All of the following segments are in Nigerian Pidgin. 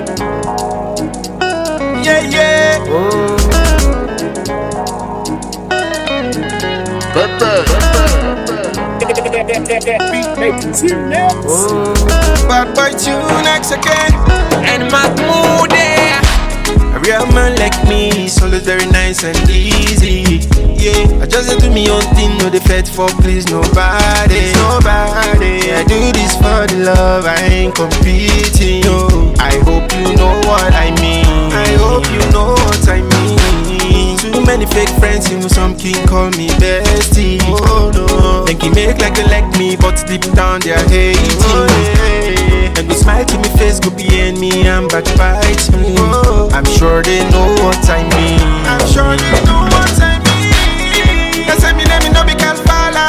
Yeah, yeah. Bad boy tune next again. And Mahmoud, A real man like me is always very nice and easy. Yeah, I just do me own thing, no defect for please nobody. I do this for the love, I ain't competing. No, I hope you know what I mean. I hope you know what I mean. Too many fake friends, you know some king call me bestie. Oh no, think he make like they like me, but deep down they're hating. And go smile to me face, go behind me and backbite me. I'm sure they know what I mean. I'm sure they know what I mean. They say me let me know because follow.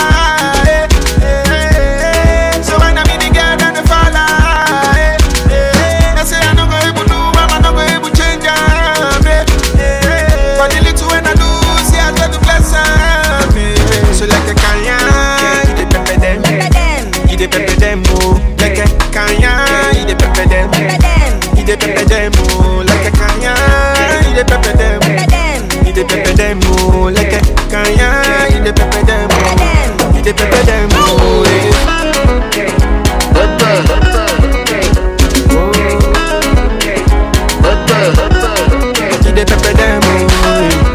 So when I meet the girl and the follow. They say I no go able do, I'm not go able change them. But the little when I do, see I try to bless them. So like a Kanye, you dey pepper them. You dey pepper them, oh. Like a Kanye, you dey pepper them. You dey pepper them, oh. Like a Kanye, you dey pepper them. You dey pepper them, oh. Like a Kanye, you dey pepper them, oh. You dey pepper them, oh. You dey pepper them, oh.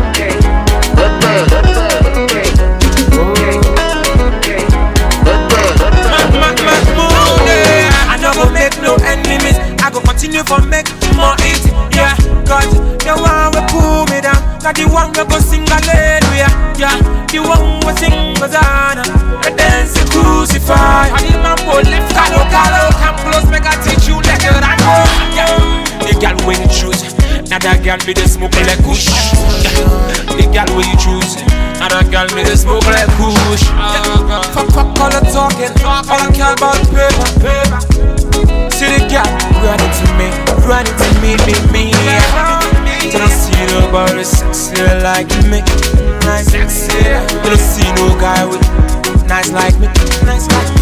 I no go make no enemies. I go continue for make more it. Yeah, cause the one will pull me down. Not the one will go sing hallelujah. Yeah, the one will sing Hosanna. And dance the crucify. I need my boy left calo. Come close, make I teach you like a rango. Yeah, the girl when you choose. Now that girl be the smoke like kush. Yeah, the girl when you choose. Now that girl be the smoke like kush. Fuck all the talking. All I care about paper. See the girl running to me. Me. You don't see nobody sexy like me. Sexy. You don't see no guy with nice like me.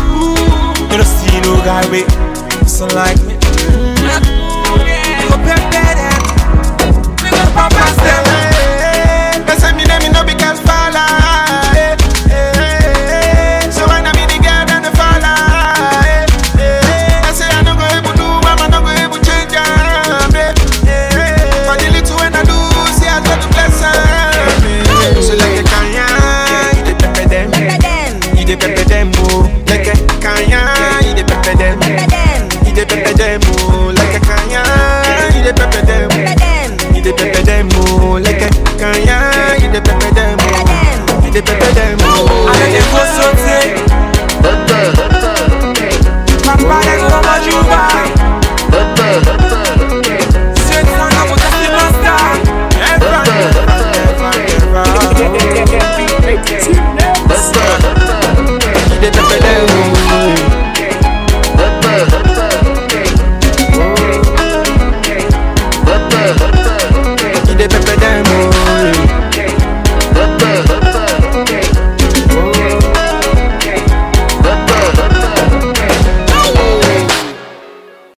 You don't see no guy with so like me. You go back